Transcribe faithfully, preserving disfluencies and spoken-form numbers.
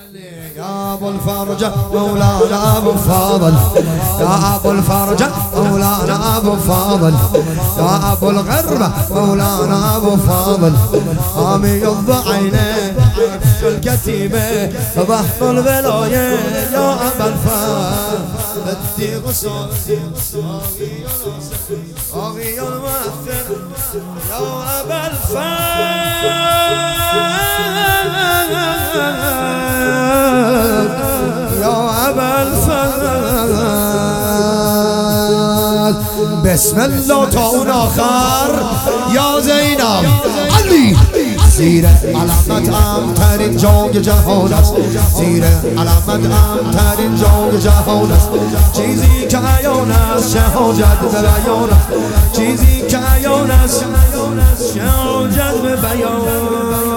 يا ابو الفرج مولانا ابو فاضل، يا ابو الفرج مولانا ابو فاضل، يا ابو الغربه مولانا ابو فاضل. قام يض عينيه الكتيبه بحر الولايه يا ابا الفاضل. بدي غصن اغي المؤثر يا ابا الفاضل، يا أبا الفضل. بسم الله تعون آخر يا زینب علی. زیر علامت امترین جنگ جهان است، زیر علامت امترین جنگ جهان است. چیزی که عیان است شهادت به بیان است، چیزی که عیان است شهادت به بیان.